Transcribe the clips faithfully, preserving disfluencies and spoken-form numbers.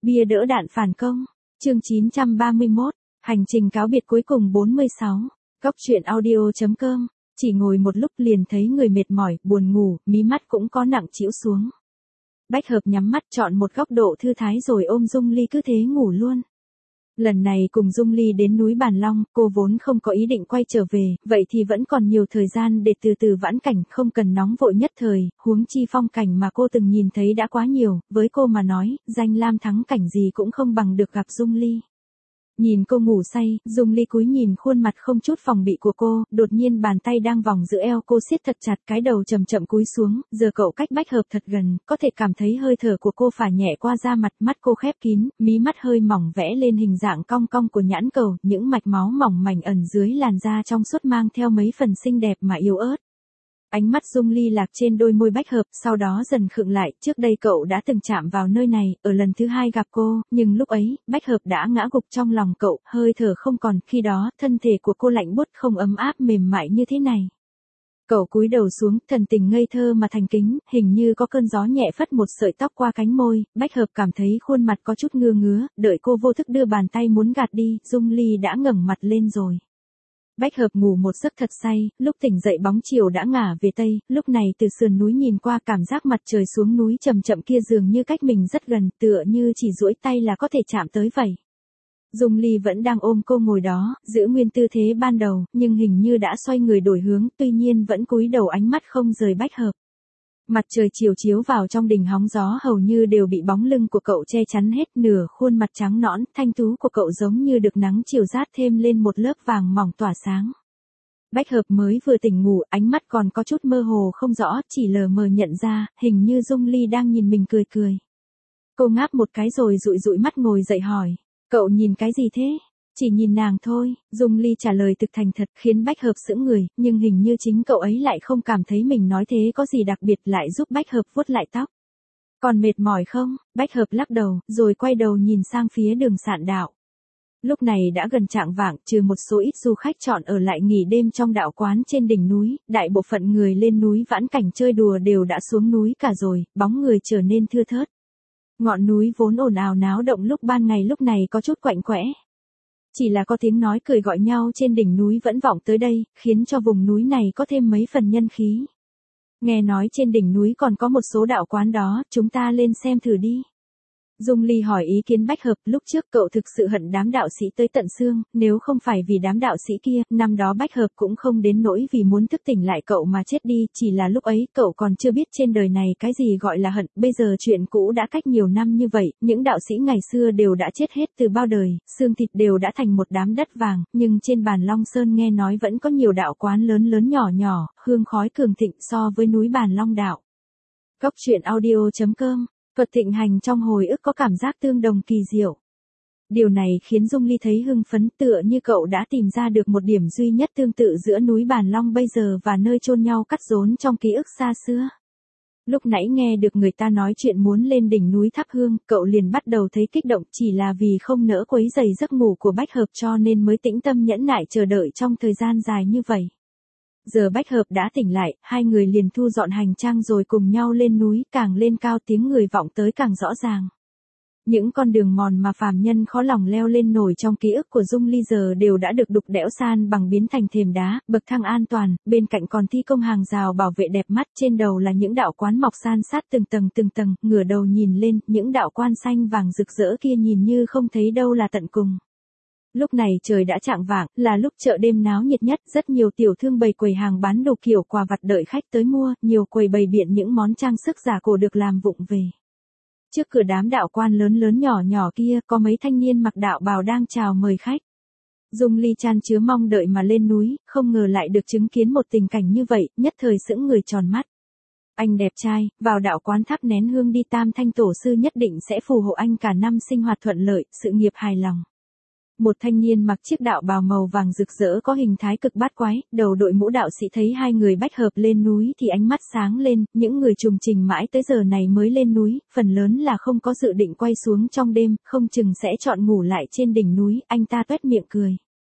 Bia đỡ đạn phản công. Chương chín trăm ba mươi mốt. Hành trình cáo biệt cuối cùng bốn mươi sáu. Góc truyện audio chấm com. Chỉ ngồi một lúc liền thấy người mệt mỏi, buồn ngủ, mí mắt cũng có nặng trĩu xuống. Bách Hợp nhắm mắt chọn một góc độ thư thái rồi ôm Dung Ly cứ thế ngủ luôn. Lần này cùng Dung Ly đến núi Bàn Long, cô vốn không có ý định quay trở về, vậy thì vẫn còn nhiều thời gian để từ từ vãn cảnh, không cần nóng vội nhất thời, huống chi phong cảnh mà cô từng nhìn thấy đã quá nhiều, với cô mà nói, danh lam thắng cảnh gì cũng không bằng được gặp Dung Ly. Nhìn cô ngủ say, Dung Ly cúi nhìn khuôn mặt không chút phòng bị của cô, đột nhiên bàn tay đang vòng giữ eo cô siết thật chặt, cái đầu chậm chậm cúi xuống, giờ cậu cách Bách Hợp thật gần, có thể cảm thấy hơi thở của cô phả nhẹ qua da mặt, mắt cô khép kín, mí mắt hơi mỏng vẽ lên hình dạng cong cong của nhãn cầu, những mạch máu mỏng mảnh ẩn dưới làn da trong suốt mang theo mấy phần xinh đẹp mà yếu ớt. Ánh mắt Dung Ly lạc trên đôi môi Bách Hợp, sau đó dần khựng lại, trước đây cậu đã từng chạm vào nơi này, ở lần thứ hai gặp cô, nhưng lúc ấy, Bách Hợp đã ngã gục trong lòng cậu, hơi thở không còn, khi đó, thân thể của cô lạnh buốt không ấm áp mềm mại như thế này. Cậu cúi đầu xuống, thần tình ngây thơ mà thành kính, hình như có cơn gió nhẹ phất một sợi tóc qua cánh môi, Bách Hợp cảm thấy khuôn mặt có chút ngưa ngứa, đợi cô vô thức đưa bàn tay muốn gạt đi, Dung Ly đã ngẩng mặt lên rồi. Bách Hợp ngủ một giấc thật say, lúc tỉnh dậy bóng chiều đã ngả về tây, lúc này từ sườn núi nhìn qua cảm giác mặt trời xuống núi chậm chậm kia dường như cách mình rất gần, tựa như chỉ duỗi tay là có thể chạm tới vậy. Dung Ly vẫn đang ôm cô ngồi đó, giữ nguyên tư thế ban đầu, nhưng hình như đã xoay người đổi hướng, tuy nhiên vẫn cúi đầu ánh mắt không rời Bách Hợp. Mặt trời chiều chiếu vào trong đình hóng gió hầu như đều bị bóng lưng của cậu che chắn hết, nửa khuôn mặt trắng nõn, thanh tú của cậu giống như được nắng chiều rát thêm lên một lớp vàng mỏng tỏa sáng. Bách Hợp mới vừa tỉnh ngủ, ánh mắt còn có chút mơ hồ không rõ, chỉ lờ mờ nhận ra, hình như Dung Ly đang nhìn mình cười cười. Cô ngáp một cái rồi dụi dụi mắt ngồi dậy hỏi, cậu nhìn cái gì thế? Chỉ nhìn nàng thôi, Dung Ly trả lời thực thành thật khiến Bách Hợp sững người, nhưng hình như chính cậu ấy lại không cảm thấy mình nói thế có gì đặc biệt, lại giúp Bách Hợp vuốt lại tóc. Còn mệt mỏi không? Bách Hợp lắc đầu, rồi quay đầu nhìn sang phía đường Sạn Đạo. Lúc này đã gần chạng vạng, trừ một số ít du khách chọn ở lại nghỉ đêm trong đạo quán trên đỉnh núi, đại bộ phận người lên núi vãn cảnh chơi đùa đều đã xuống núi cả rồi, bóng người trở nên thưa thớt. Ngọn núi vốn ồn ào náo động lúc ban ngày lúc này có chút quạnh quẽ. Chỉ là có tiếng nói cười gọi nhau trên đỉnh núi vẫn vọng tới đây, khiến cho vùng núi này có thêm mấy phần nhân khí. Nghe nói trên đỉnh núi còn có một số đạo quán đó, chúng ta lên xem thử đi. Dung Ly hỏi ý kiến Bách Hợp, lúc trước cậu thực sự hận đám đạo sĩ tới tận xương, nếu không phải vì đám đạo sĩ kia, năm đó Bách Hợp cũng không đến nỗi vì muốn thức tỉnh lại cậu mà chết đi, chỉ là lúc ấy cậu còn chưa biết trên đời này cái gì gọi là hận, bây giờ chuyện cũ đã cách nhiều năm như vậy, những đạo sĩ ngày xưa đều đã chết hết từ bao đời, xương thịt đều đã thành một đám đất vàng, nhưng trên Bàn Long Sơn nghe nói vẫn có nhiều đạo quán lớn lớn nhỏ nhỏ, hương khói cường thịnh so với núi Bàn Long đạo. Góc truyện audio chấm com. Thuật thịnh hành trong hồi ức có cảm giác tương đồng kỳ diệu. Điều này khiến Dung Ly thấy hưng phấn, tựa như cậu đã tìm ra được một điểm duy nhất tương tự giữa núi Bàn Long bây giờ và nơi chôn nhau cắt rốn trong ký ức xa xưa. Lúc nãy nghe được người ta nói chuyện muốn lên đỉnh núi thắp hương, cậu liền bắt đầu thấy kích động, chỉ là vì không nỡ quấy rầy giấc ngủ của Bách Hợp cho nên mới tĩnh tâm nhẫn nại chờ đợi trong thời gian dài như vậy. Giờ Bách Hợp đã tỉnh lại, hai người liền thu dọn hành trang rồi cùng nhau lên núi, càng lên cao tiếng người vọng tới càng rõ ràng. Những con đường mòn mà phàm nhân khó lòng leo lên nổi trong ký ức của Dung Ly giờ đều đã được đục đẽo san bằng biến thành thềm đá, bậc thang an toàn, bên cạnh còn thi công hàng rào bảo vệ đẹp mắt, trên đầu là những đạo quán mọc san sát từng tầng từng tầng, ngửa đầu nhìn lên, những đạo quan xanh vàng rực rỡ kia nhìn như không thấy đâu là tận cùng. Lúc này trời đã chạng vạng, là lúc chợ đêm náo nhiệt nhất, rất nhiều tiểu thương bày quầy hàng bán đồ kiểu quà vặt đợi khách tới mua, nhiều quầy bày biện những món trang sức giả cổ được làm vụng về. Trước cửa đám đạo quan lớn lớn nhỏ nhỏ kia, có mấy thanh niên mặc đạo bào đang chào mời khách. Dung Ly chan chứa mong đợi mà lên núi, không ngờ lại được chứng kiến một tình cảnh như vậy, nhất thời sững người tròn mắt. Anh đẹp trai, vào đạo quán thắp nén hương đi, Tam Thanh Tổ sư nhất định sẽ phù hộ anh cả năm sinh hoạt thuận lợi, sự nghiệp hài lòng. Một thanh niên mặc chiếc đạo bào màu vàng rực rỡ có hình thái cực bát quái, đầu đội mũ đạo sĩ thấy hai người Bách Hợp lên núi thì ánh mắt sáng lên, những người trùng trình mãi tới giờ này mới lên núi, phần lớn là không có dự định quay xuống trong đêm, không chừng sẽ chọn ngủ lại trên đỉnh núi, anh ta tuét miệng cười.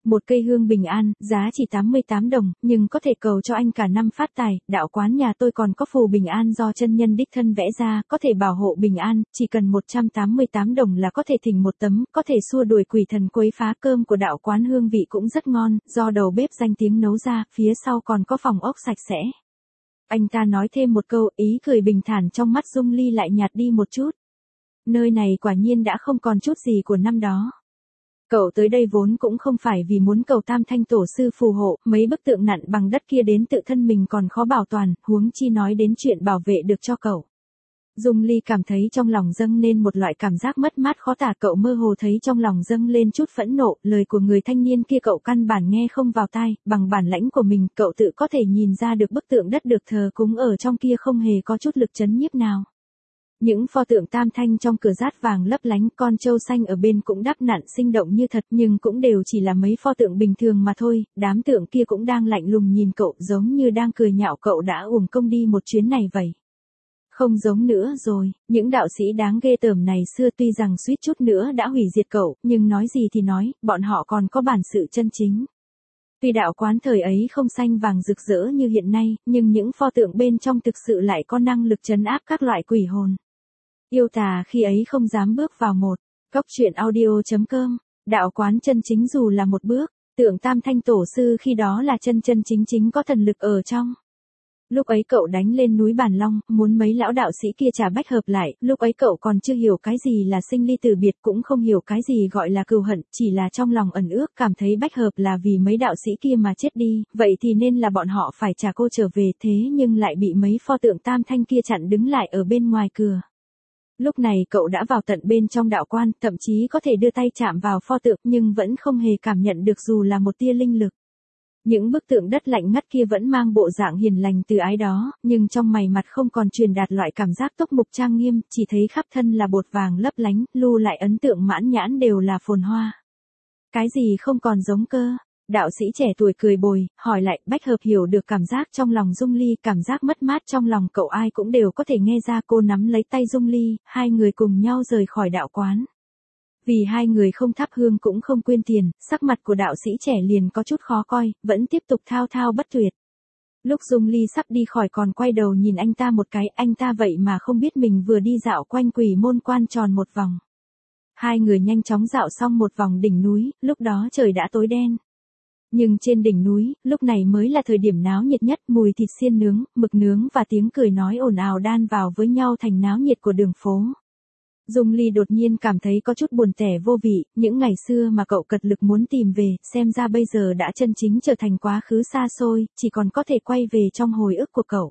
Một cây hương bình an, giá chỉ tám mươi tám đồng, nhưng có thể cầu cho anh cả năm phát tài, đạo quán nhà tôi còn có phù bình an do chân nhân đích thân vẽ ra, có thể bảo hộ bình an, chỉ cần một trăm tám mươi tám đồng là có thể thỉnh một tấm, có thể xua đuổi quỷ thần quấy phá. Cơm của đạo quán hương vị cũng rất ngon, do đầu bếp danh tiếng nấu ra, phía sau còn có phòng ốc sạch sẽ. Anh ta nói thêm một câu, ý cười bình thản trong mắt Dung Ly lại nhạt đi một chút. Nơi này quả nhiên đã không còn chút gì của năm đó. Cậu tới đây vốn cũng không phải vì muốn cầu Tam Thanh Tổ sư phù hộ, mấy bức tượng nặn bằng đất kia đến tự thân mình còn khó bảo toàn, huống chi nói đến chuyện bảo vệ được cho cậu. Dung Ly cảm thấy trong lòng dâng lên một loại cảm giác mất mát khó tả, cậu mơ hồ thấy trong lòng dâng lên chút phẫn nộ, lời của người thanh niên kia cậu căn bản nghe không vào tai, bằng bản lãnh của mình, cậu tự có thể nhìn ra được bức tượng đất được thờ cúng ở trong kia không hề có chút lực chấn nhiếp nào. Những pho tượng tam thanh trong cửa rát vàng lấp lánh, con trâu xanh ở bên cũng đắp nặn sinh động như thật, nhưng cũng đều chỉ là mấy pho tượng bình thường mà thôi, đám tượng kia cũng đang lạnh lùng nhìn cậu, giống như đang cười nhạo cậu đã uổng công đi một chuyến này vậy. Không giống nữa rồi, những đạo sĩ đáng ghê tởm này xưa tuy rằng suýt chút nữa đã hủy diệt cậu, nhưng nói gì thì nói, bọn họ còn có bản sự chân chính. Tuy đạo quán thời ấy không xanh vàng rực rỡ như hiện nay, nhưng những pho tượng bên trong thực sự lại có năng lực trấn áp các loại quỷ hồn. Yêu tà khi ấy không dám bước vào một. Cốc truyện audio chấm com, đạo quán chân chính dù là một bước, tượng Tam Thanh Tổ sư khi đó là chân chân chính chính có thần lực ở trong. Lúc ấy cậu đánh lên núi Bàn Long, muốn mấy lão đạo sĩ kia trả bách hợp lại, lúc ấy cậu còn chưa hiểu cái gì là sinh ly tử biệt, cũng không hiểu cái gì gọi là cừu hận, chỉ là trong lòng ẩn ước cảm thấy bách hợp là vì mấy đạo sĩ kia mà chết đi, vậy thì nên là bọn họ phải trả cô trở về, thế nhưng lại bị mấy pho tượng Tam Thanh kia chặn đứng lại ở bên ngoài cửa. Lúc này cậu đã vào tận bên trong đạo quan, thậm chí có thể đưa tay chạm vào pho tượng nhưng vẫn không hề cảm nhận được dù là một tia linh lực. Những bức tượng đất lạnh ngắt kia vẫn mang bộ dạng hiền lành từ ái đó, nhưng trong mày mặt không còn truyền đạt loại cảm giác túc mục trang nghiêm, chỉ thấy khắp thân là bột vàng lấp lánh, lưu lại ấn tượng mãn nhãn đều là phồn hoa. Cái gì không còn giống cơ? Đạo sĩ trẻ tuổi cười bồi, hỏi lại, bách hợp hiểu được cảm giác trong lòng Dung Ly, cảm giác mất mát trong lòng cậu ai cũng đều có thể nghe ra. Cô nắm lấy tay Dung Ly, hai người cùng nhau rời khỏi đạo quán. Vì hai người không thắp hương cũng không quyên tiền, sắc mặt của đạo sĩ trẻ liền có chút khó coi, vẫn tiếp tục thao thao bất tuyệt. Lúc Dung Ly sắp đi khỏi còn quay đầu nhìn anh ta một cái, anh ta vậy mà không biết mình vừa đi dạo quanh Quỷ Môn Quan tròn một vòng. Hai người nhanh chóng dạo xong một vòng đỉnh núi, lúc đó trời đã tối đen. Nhưng trên đỉnh núi, lúc này mới là thời điểm náo nhiệt nhất, mùi thịt xiên nướng, mực nướng và tiếng cười nói ồn ào đan vào với nhau thành náo nhiệt của đường phố. Dung Ly đột nhiên cảm thấy có chút buồn tẻ vô vị, những ngày xưa mà cậu cật lực muốn tìm về, xem ra bây giờ đã chân chính trở thành quá khứ xa xôi, chỉ còn có thể quay về trong hồi ức của cậu.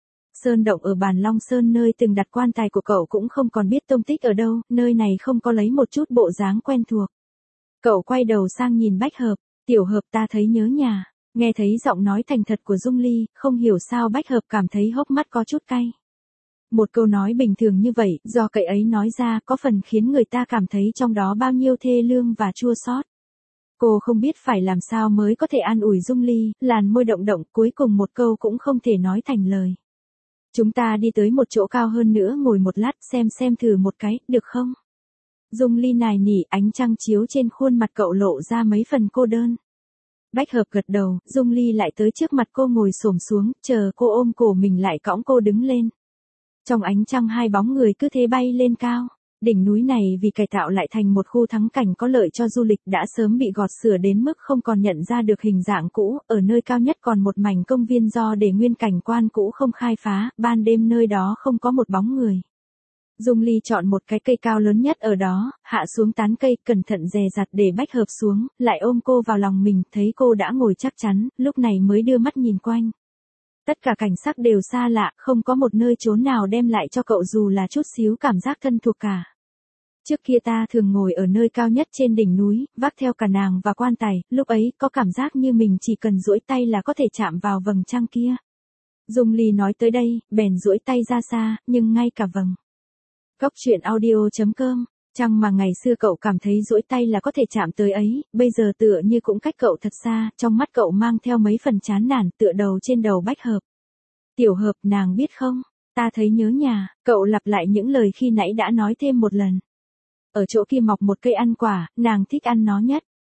Sơn động ở Bàn Long Sơn nơi từng đặt quan tài của cậu cũng không còn biết tông tích ở đâu, nơi này không có lấy một chút bộ dáng quen thuộc. Cậu quay đầu sang nhìn Bách Hợp, tiểu hợp ta thấy nhớ nhà, nghe thấy giọng nói thành thật của Dung Ly, không hiểu sao Bách Hợp cảm thấy hốc mắt có chút cay. Một câu nói bình thường như vậy, do cậy ấy nói ra, có phần khiến người ta cảm thấy trong đó bao nhiêu thê lương và chua xót. Cô không biết phải làm sao mới có thể an ủi Dung Ly, làn môi động động, cuối cùng một câu cũng không thể nói thành lời. Chúng ta đi tới một chỗ cao hơn nữa ngồi một lát xem xem thử một cái, được không? Dung Ly nài nỉ, ánh trăng chiếu trên khuôn mặt cậu lộ ra mấy phần cô đơn. Bách Hợp gật đầu, Dung Ly lại tới trước mặt cô ngồi xổm xuống, chờ cô ôm cổ mình lại cõng cô đứng lên. Trong ánh trăng hai bóng người cứ thế bay lên cao. Đỉnh núi này vì cải tạo lại thành một khu thắng cảnh có lợi cho du lịch đã sớm bị gọt sửa đến mức không còn nhận ra được hình dạng cũ, ở nơi cao nhất còn một mảnh công viên do để nguyên cảnh quan cũ không khai phá, ban đêm nơi đó không có một bóng người. Dung Ly chọn một cái cây cao lớn nhất ở đó, hạ xuống tán cây, cẩn thận dè dặt để Bách Hợp xuống, lại ôm cô vào lòng mình, thấy cô đã ngồi chắc chắn, lúc này mới đưa mắt nhìn quanh. Tất cả cảnh sắc đều xa lạ, không có một nơi trốn nào đem lại cho cậu dù là chút xíu cảm giác thân thuộc cả. Trước kia ta thường ngồi ở nơi cao nhất trên đỉnh núi, vác theo cả nàng và quan tài, lúc ấy có cảm giác như mình chỉ cần duỗi tay là có thể chạm vào vầng trăng kia. Dung Ly nói tới đây, bèn duỗi tay ra xa, nhưng ngay cả vầng. Cốc truyện audio chấm com, trăng mà ngày xưa cậu cảm thấy duỗi tay là có thể chạm tới ấy, bây giờ tựa như cũng cách cậu thật xa, trong mắt cậu mang theo mấy phần chán nản, tựa đầu trên đầu Bách Hợp. Tiểu Hợp, nàng biết không, ta thấy nhớ nhà, cậu lặp lại những lời khi nãy đã nói thêm một lần. Ở chỗ kia mọc một cây ăn quả, nàng thích ăn nó nhất.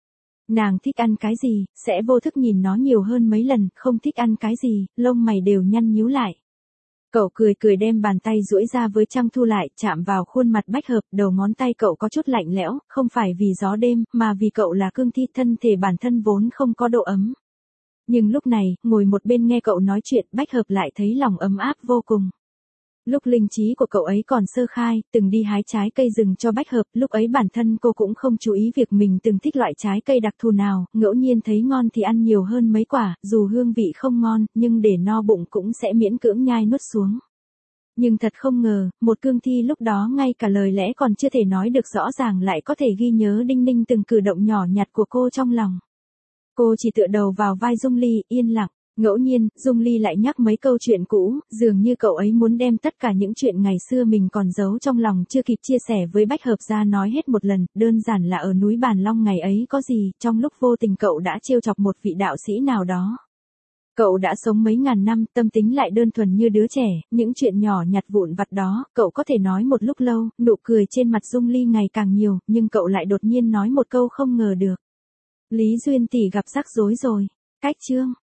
Nàng thích ăn cái gì, sẽ vô thức nhìn nó nhiều hơn mấy lần, không thích ăn cái gì, lông mày đều nhăn nhíu lại. Cậu cười cười đem bàn tay duỗi ra với Trăng Thu lại, chạm vào khuôn mặt Bách Hợp, đầu ngón tay cậu có chút lạnh lẽo, không phải vì gió đêm, mà vì cậu là cương thi, thân thể bản thân vốn không có độ ấm. Nhưng lúc này, ngồi một bên nghe cậu nói chuyện, Bách Hợp lại thấy lòng ấm áp vô cùng. Lúc linh trí của cậu ấy còn sơ khai, từng đi hái trái cây rừng cho Bách Hợp, lúc ấy bản thân cô cũng không chú ý việc mình từng thích loại trái cây đặc thù nào, ngẫu nhiên thấy ngon thì ăn nhiều hơn mấy quả, dù hương vị không ngon, nhưng để no bụng cũng sẽ miễn cưỡng nhai nuốt xuống. Nhưng thật không ngờ, một cương thi lúc đó ngay cả lời lẽ còn chưa thể nói được rõ ràng lại có thể ghi nhớ đinh ninh từng cử động nhỏ nhặt của cô trong lòng. Cô chỉ tựa đầu vào vai Dung Ly, yên lặng. Ngẫu nhiên, Dung Ly lại nhắc mấy câu chuyện cũ, dường như cậu ấy muốn đem tất cả những chuyện ngày xưa mình còn giấu trong lòng chưa kịp chia sẻ với Bách Hợp ra nói hết một lần, đơn giản là ở núi Bàn Long ngày ấy có gì, trong lúc vô tình cậu đã trêu chọc một vị đạo sĩ nào đó. Cậu đã sống mấy ngàn năm, tâm tính lại đơn thuần như đứa trẻ, những chuyện nhỏ nhặt vụn vặt đó, cậu có thể nói một lúc lâu, nụ cười trên mặt Dung Ly ngày càng nhiều, nhưng cậu lại đột nhiên nói một câu không ngờ được. Lý Duyên tỷ gặp rắc rối rồi. Cách chương